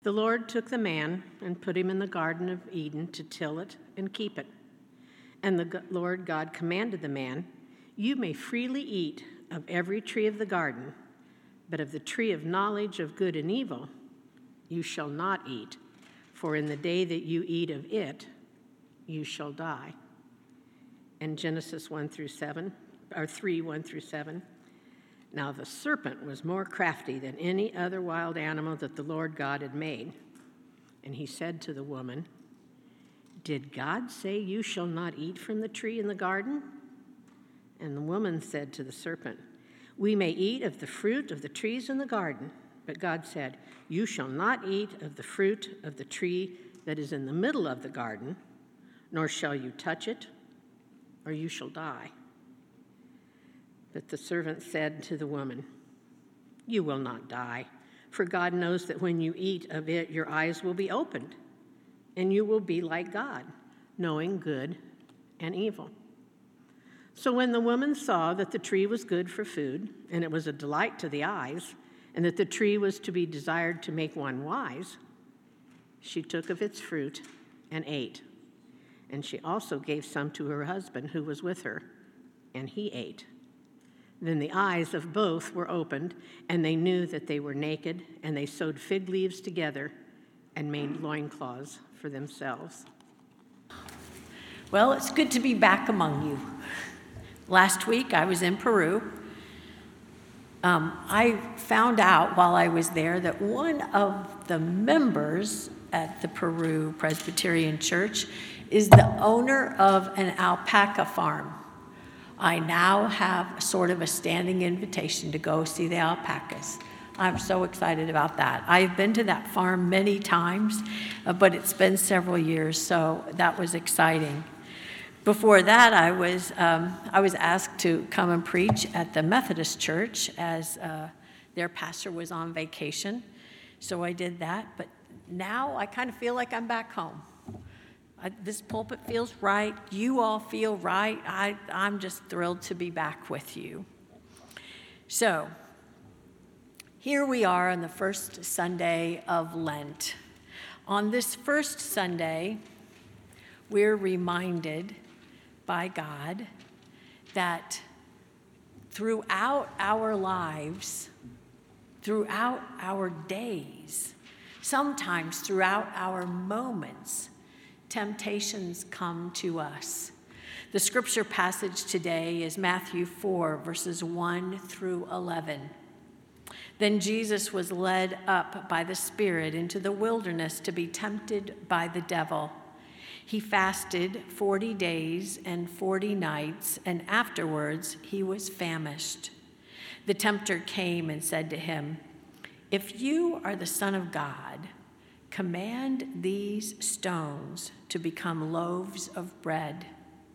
The Lord took the man and put him in the Garden of Eden to till it and keep it. And the Lord God commanded the man, "You may freely eat of every tree of the garden, but of the tree of knowledge of good and evil you shall not eat, for in the day that you eat of it, you shall die." And Genesis 3, 1 through 7. Now the serpent was more crafty than any other wild animal that the Lord God had made. And he said to the woman, "Did God say you shall not eat from the tree in the garden?" And the woman said to the serpent, "We may eat of the fruit of the trees in the garden, but God said, 'You shall not eat of the fruit of the tree that is in the middle of the garden, nor shall you touch it, or you shall die.' But the serpent said to the woman, 'You will not die, for God knows that when you eat of it, your eyes will be opened, and you will be like God, knowing good and evil.' So when the woman saw that the tree was good for food, and it was a delight to the eyes, and that the tree was to be desired to make one wise, she took of its fruit and ate. And she also gave some to her husband who was with her, and he ate. Then the eyes of both were opened, and they knew that they were naked, and they sewed fig leaves together and made loincloths for themselves." Well, it's good to be back among you. Last week I was in Peru. I found out while I was there that one of the members at the Peru Presbyterian Church is the owner of an alpaca farm. I now have sort of a standing invitation to go see the alpacas. I'm so excited about that. I've been to that farm many times, but it's been several years, so that was exciting. Before that, I was asked to come and preach at the Methodist Church as their pastor was on vacation, so I did that. But now I kind of feel like I'm back home. This pulpit feels right. You all feel right. I'm just thrilled to be back with you. So here we are on the first Sunday of Lent. On this first Sunday, we're reminded by God that throughout our lives, throughout our days, sometimes throughout our moments, temptations come to us. The scripture passage today is Matthew 4, verses 1 through 11. Then Jesus was led up by the Spirit into the wilderness to be tempted by the devil. He fasted 40 days and 40 nights, and afterwards he was famished. The tempter came and said to him, "If you are the Son of God, command these stones to become loaves of bread."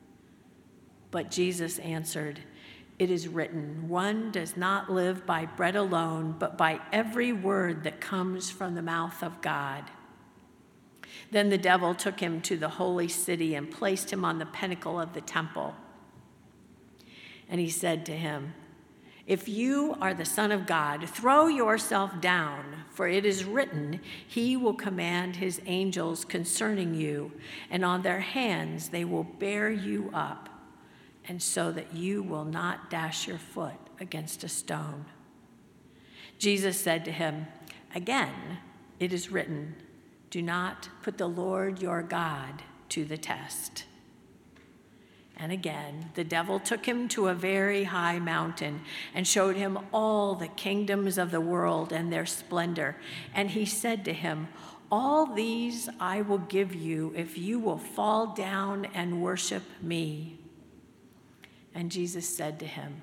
But Jesus answered, "It is written, 'One does not live by bread alone, but by every word that comes from the mouth of God.'" Then the devil took him to the holy city and placed him on the pinnacle of the temple. And he said to him, "If you are the Son of God, throw yourself down, for it is written, 'He will command his angels concerning you, and on their hands they will bear you up, and so that you will not dash your foot against a stone.'" Jesus said to him, "Again, it is written, 'Do not put the Lord your God to the test.'" And again, the devil took him to a very high mountain and showed him all the kingdoms of the world and their splendor. And he said to him, "All these I will give you if you will fall down and worship me." And Jesus said to him,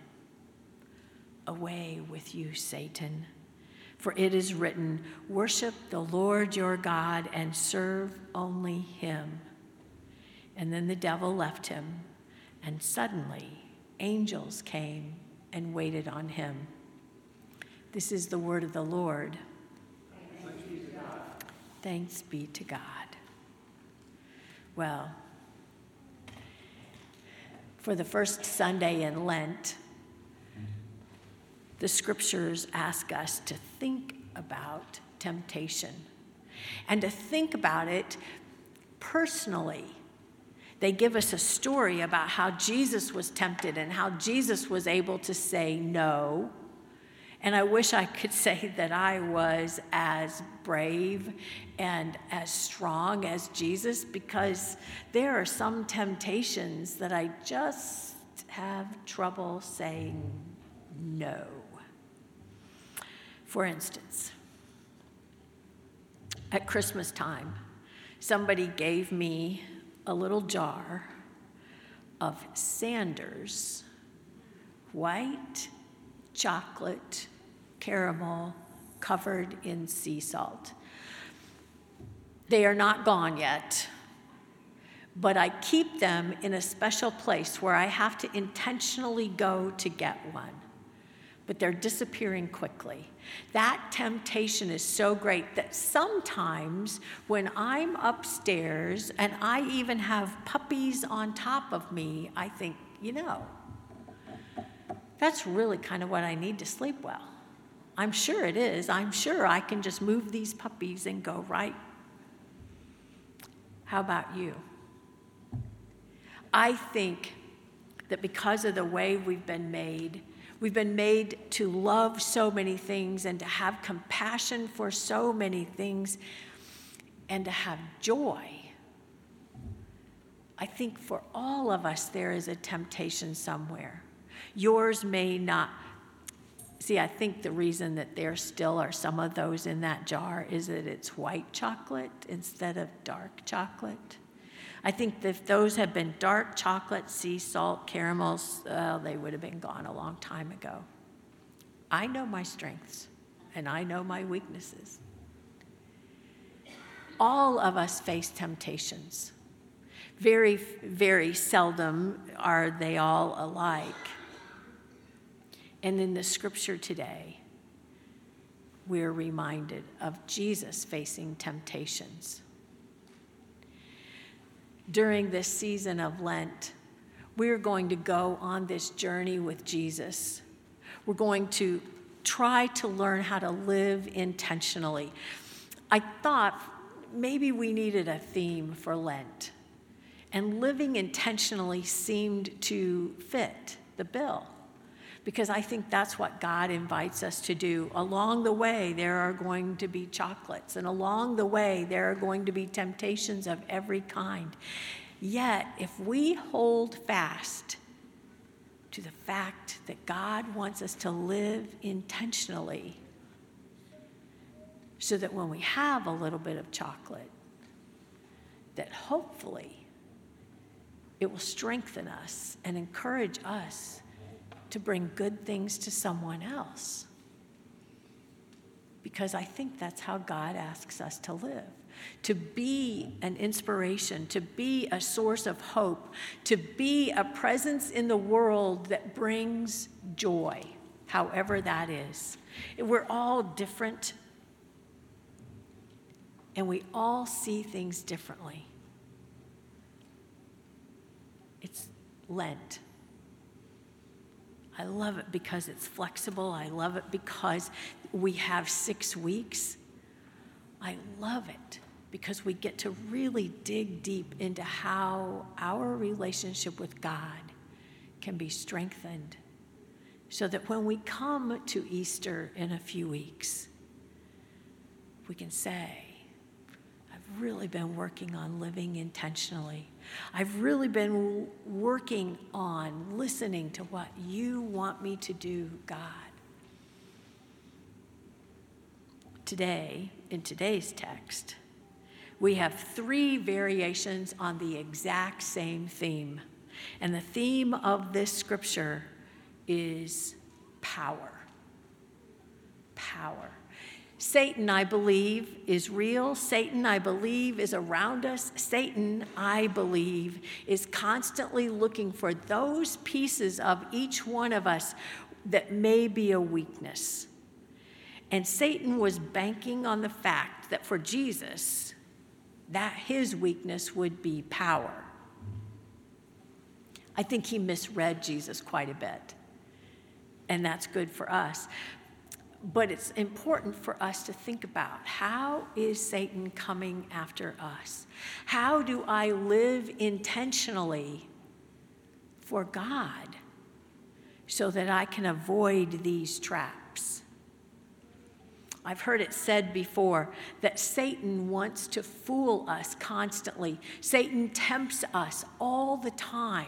"Away with you, Satan. For it is written, 'Worship the Lord your God and serve only him.'" And then the devil left him, and suddenly angels came and waited on him. This is the word of the Lord. Thanks be to God. Thanks be to God. Well, for the first Sunday in Lent, the scriptures ask us to think about temptation. And to think about it personally. They give us a story about how Jesus was tempted and how Jesus was able to say no. And I wish I could say that I was as brave and as strong as Jesus, because there are some temptations that I just have trouble saying no. For instance, at Christmas time, somebody gave me a little jar of Sanders white chocolate caramel covered in sea salt. They are not gone yet, but I keep them in a special place where I have to intentionally go to get one. But they're disappearing quickly. That temptation is so great that sometimes when I'm upstairs and I even have puppies on top of me, I think, that's really kind of what I need to sleep well. I'm sure it is. I'm sure I can just move these puppies and go right. How about you? I think that because of the way we've been made to love so many things and to have compassion for so many things and to have joy. I think for all of us there is a temptation somewhere. Yours may not. See, I think the reason that there still are some of those in that jar is that it's white chocolate instead of dark chocolate. I think that if those had been dark chocolate, sea salt, caramels, they would have been gone a long time ago. I know my strengths, and I know my weaknesses. All of us face temptations. Very, very seldom are they all alike. And in the scripture today, we're reminded of Jesus facing temptations. During this season of Lent, we're going to go on this journey with Jesus. We're going to try to learn how to live intentionally. I thought maybe we needed a theme for Lent, and living intentionally seemed to fit the bill, because I think that's what God invites us to do. Along the way, there are going to be chocolates, and along the way, there are going to be temptations of every kind. Yet, if we hold fast to the fact that God wants us to live intentionally, so that when we have a little bit of chocolate, that hopefully it will strengthen us and encourage us to bring good things to someone else. Because I think that's how God asks us to live. To be an inspiration, to be a source of hope, to be a presence in the world that brings joy, however that is. We're all different, and we all see things differently. It's Lent. I love it because it's flexible. I love it because we have 6 weeks. I love it because we get to really dig deep into how our relationship with God can be strengthened, so that when we come to Easter in a few weeks, we can say, I've really been working on living intentionally. I've really been working on listening to what you want me to do, God. Today, in today's text, we have 3 variations on the exact same theme. And the theme of this scripture is power. Power. Satan, I believe, is real. Satan, I believe, is around us. Satan, I believe, is constantly looking for those pieces of each one of us that may be a weakness. And Satan was banking on the fact that for Jesus, that his weakness would be power. I think he misread Jesus quite a bit, and that's good for us. But it's important for us to think about, how is Satan coming after us? How do I live intentionally for God so that I can avoid these traps? I've heard it said before that Satan wants to fool us constantly. Satan tempts us all the time.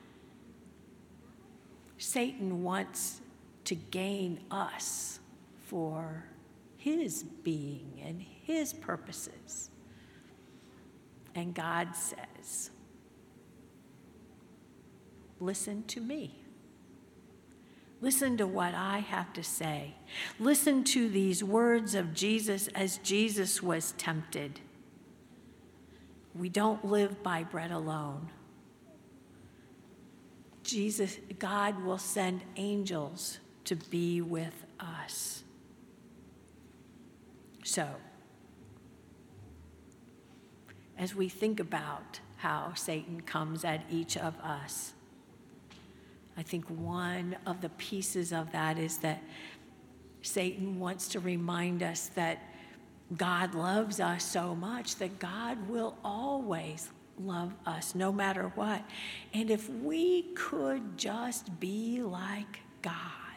Satan wants to gain us for his being and his purposes. And God says, listen to me. Listen to what I have to say. Listen to these words of Jesus as Jesus was tempted. We don't live by bread alone. God will send angels to be with us. So, as we think about how Satan comes at each of us, I think one of the pieces of that is that Satan wants to remind us that God loves us so much that God will always love us no matter what. And if we could just be like God,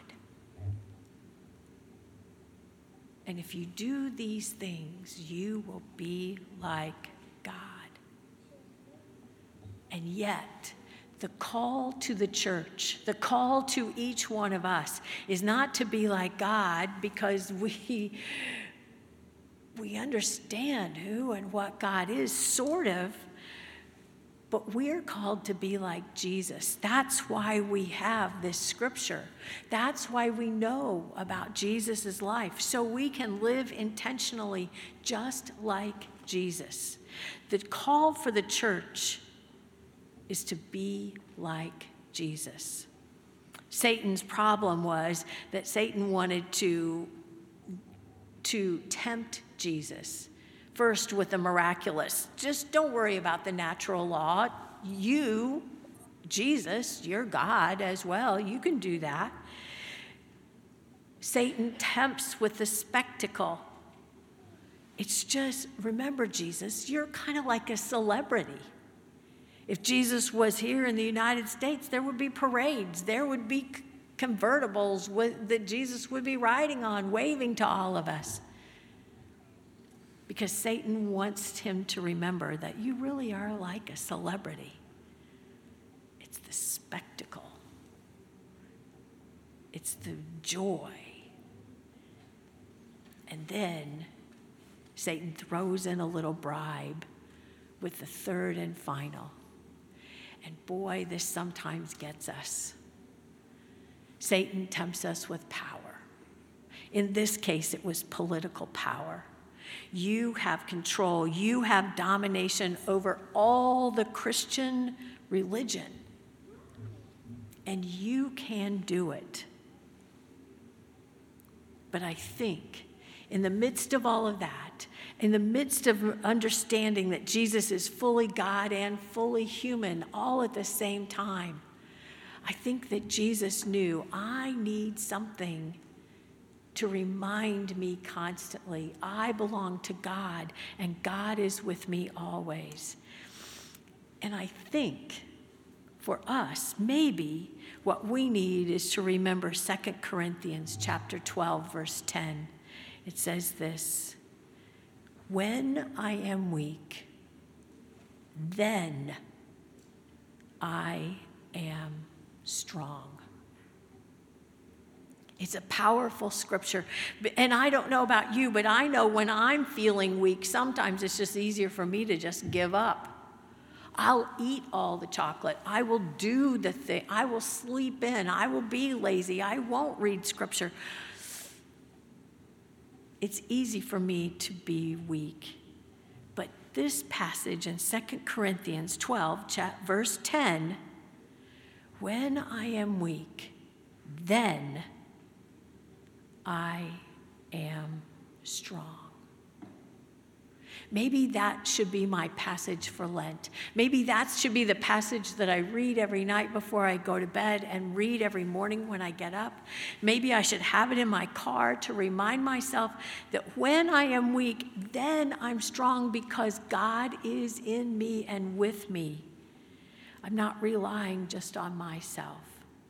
and if you do these things, you will be like God. And yet, the call to the church, the call to each one of us is not to be like God because we understand who and what God is, sort of, but we're called to be like Jesus. That's why we have this scripture. That's why we know about Jesus' life, so we can live intentionally just like Jesus. The call for the church is to be like Jesus. Satan's problem was that Satan wanted to tempt Jesus. First with the miraculous. Just don't worry about the natural law. You, Jesus, you're God as well. You can do that. Satan tempts with the spectacle. It's just, remember, Jesus, you're kind of like a celebrity. If Jesus was here in the United States, there would be parades. There would be convertibles that Jesus would be riding on, waving to all of us. Because Satan wants him to remember that you really are like a celebrity. It's the spectacle. It's the joy. And then Satan throws in a little bribe with the third and final. And boy, this sometimes gets us. Satan tempts us with power. In this case, it was political power. You have control. You have domination over all the Christian religion. And you can do it. But I think in the midst of all of that, in the midst of understanding that Jesus is fully God and fully human all at the same time, I think that Jesus knew, I need something to remind me constantly, I belong to God, and God is with me always. And I think for us, maybe what we need is to remember 2 Corinthians chapter 12, verse 10. It says this, when I am weak, then I am strong. It's a powerful scripture. And I don't know about you, but I know when I'm feeling weak, sometimes it's just easier for me to just give up. I'll eat all the chocolate. I will do the thing. I will sleep in. I will be lazy. I won't read scripture. It's easy for me to be weak. But this passage in 2 Corinthians 12, verse 10, when I am weak, then I am strong. Maybe that should be my passage for Lent. Maybe that should be the passage that I read every night before I go to bed and read every morning when I get up. Maybe I should have it in my car to remind myself that when I am weak, then I'm strong because God is in me and with me. I'm not relying just on myself.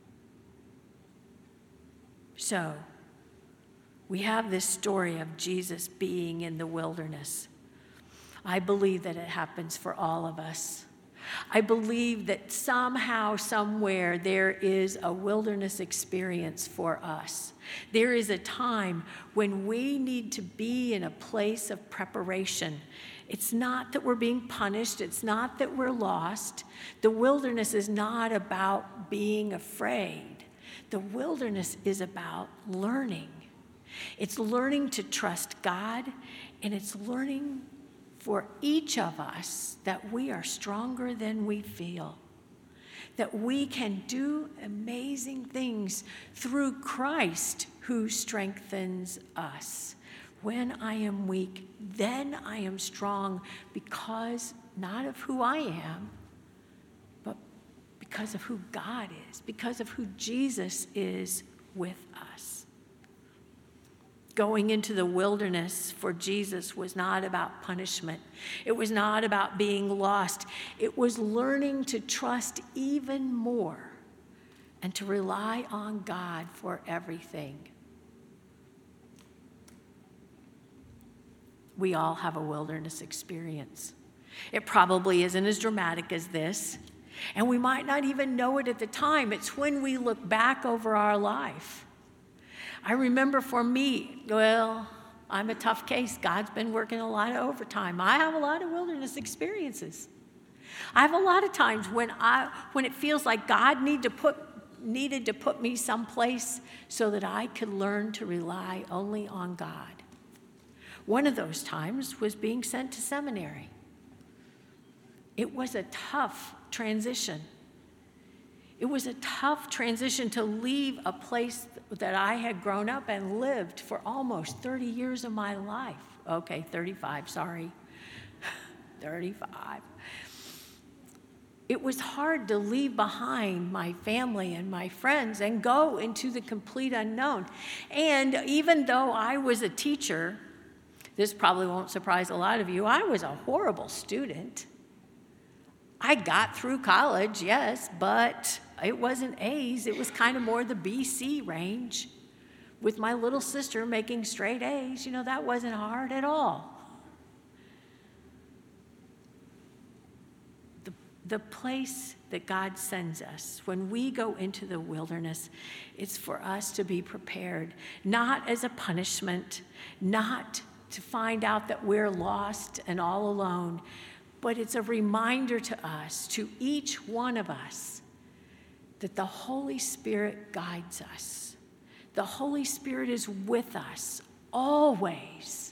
So, we have this story of Jesus being in the wilderness. I believe that it happens for all of us. I believe that somehow, somewhere, there is a wilderness experience for us. There is a time when we need to be in a place of preparation. It's not that we're being punished. It's not that we're lost. The wilderness is not about being afraid. The wilderness is about learning. It's learning to trust God, and it's learning for each of us that we are stronger than we feel, that we can do amazing things through Christ who strengthens us. When I am weak, then I am strong because not of who I am, but because of who God is, because of who Jesus is with us. Going into the wilderness for Jesus was not about punishment. It was not about being lost. It was learning to trust even more and to rely on God for everything. We all have a wilderness experience. It probably isn't as dramatic as this, and we might not even know it at the time. It's when we look back over our life. I remember for me, well, I'm a tough case. God's been working a lot of overtime. I have a lot of wilderness experiences. I have a lot of times when it feels like God needed to put me someplace so that I could learn to rely only on God. One of those times was being sent to seminary. It was a tough transition. It was a tough transition to leave a place that I had grown up and lived for almost 30 years of my life. Okay, 35, sorry. 35. It was hard to leave behind my family and my friends and go into the complete unknown. And even though I was a teacher, this probably won't surprise a lot of you, I was a horrible student. I got through college, yes, but it wasn't A's. It was kind of more the B.C. range with my little sister making straight A's. You know, that wasn't hard at all. The place that God sends us when we go into the wilderness, it's for us to be prepared, not as a punishment, not to find out that we're lost and all alone, but it's a reminder to us, to each one of us, that the Holy Spirit guides us. The Holy Spirit is with us always.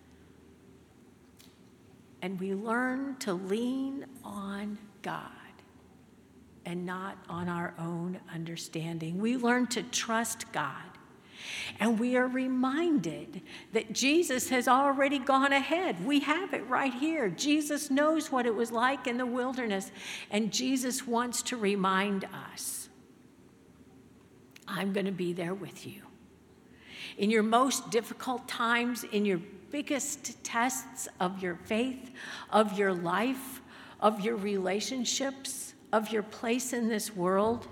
And we learn to lean on God and not on our own understanding. We learn to trust God. And we are reminded that Jesus has already gone ahead. We have it right here. Jesus knows what it was like in the wilderness, and Jesus wants to remind us, I'm going to be there with you. In your most difficult times, in your biggest tests of your faith, of your life, of your relationships, of your place in this world,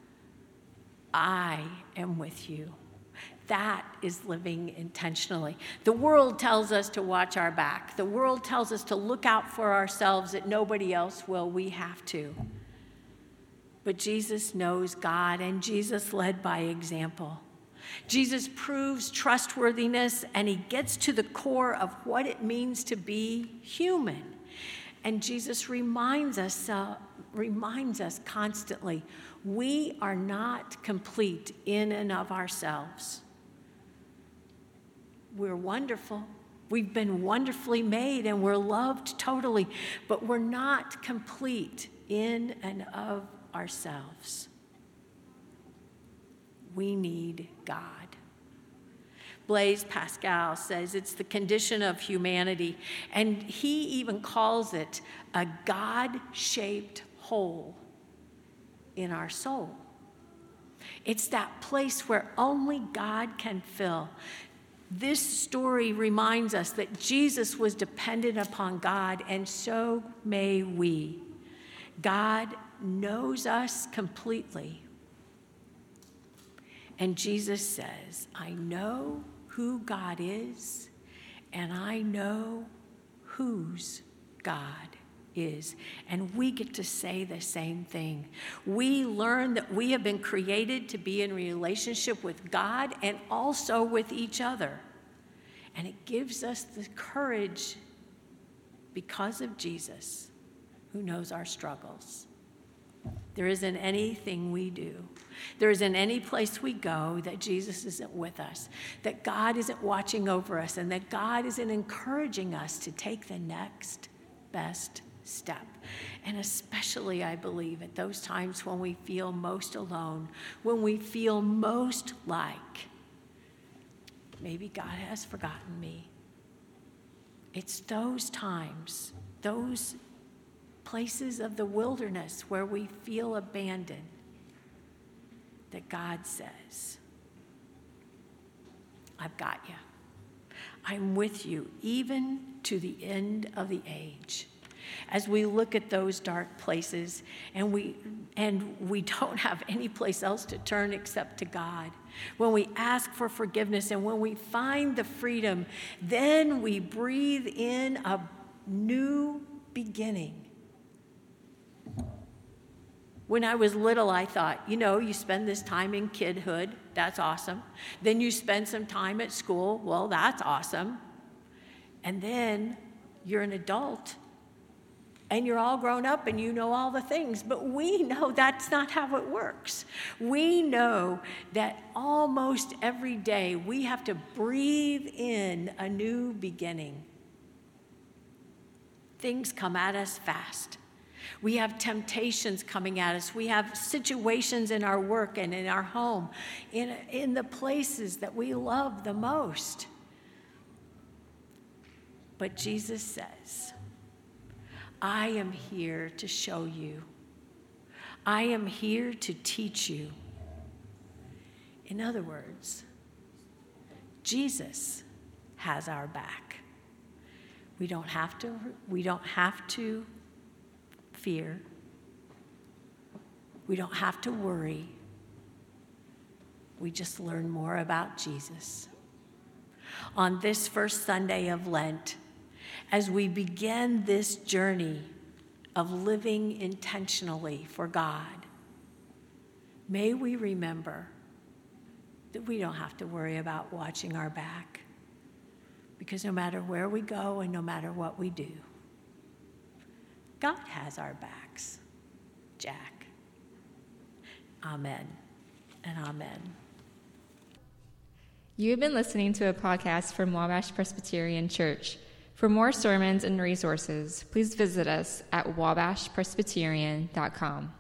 I am with you. That is living intentionally. The world tells us to watch our back. The world tells us to look out for ourselves, that nobody else will. We have to. But Jesus knows God, and Jesus led by example. Jesus proves trustworthiness, and he gets to the core of what it means to be human. And Jesus reminds us constantly, we are not complete in and of ourselves. We're wonderful. We've been wonderfully made, and we're loved totally, but we're not complete in and of ourselves. We need God. Blaise Pascal says it's the condition of humanity, and he even calls it a God-shaped hole in our soul. It's that place where only God can fill. This story reminds us that Jesus was dependent upon God, and so may we. God knows us completely. And Jesus says, I know who God is, and I know whose God is. And we get to say the same thing. We learn that we have been created to be in relationship with God and also with each other. And it gives us the courage, because of Jesus, who knows our struggles. There isn't anything we do, there isn't any place we go that Jesus isn't with us, that God isn't watching over us, and that God isn't encouraging us to take the next best step. And especially, I believe, at those times when we feel most alone, when we feel most like, maybe God has forgotten me. It's those times, those places of the wilderness where we feel abandoned, that God says, I've got you. I'm with you, even to the end of the age. As we look at those dark places and we don't have any place else to turn except to God, when we ask for forgiveness and when we find the freedom, then we breathe in a new beginning. When I was little, I thought, you spend this time in kidhood, that's awesome. Then you spend some time at school, well, that's awesome. And then you're an adult, and you're all grown up, and you know all the things. But we know that's not how it works. We know that almost every day we have to breathe in a new beginning. Things come at us fast. We have temptations coming at us. We have situations in our work and in our home, in the places that we love the most. But Jesus says, I am here to show you. I am here to teach you. In other words, Jesus has our back. We don't have to fear. We don't have to worry. We just learn more about Jesus. On this first Sunday of Lent, as we begin this journey of living intentionally for God, may we remember that we don't have to worry about watching our back, because no matter where we go and no matter what we do, God has our backs. Jack. Amen and amen. You have been listening to a podcast from Wabash Presbyterian Church. For more sermons and resources, please visit us at wabashpresbyterian.com.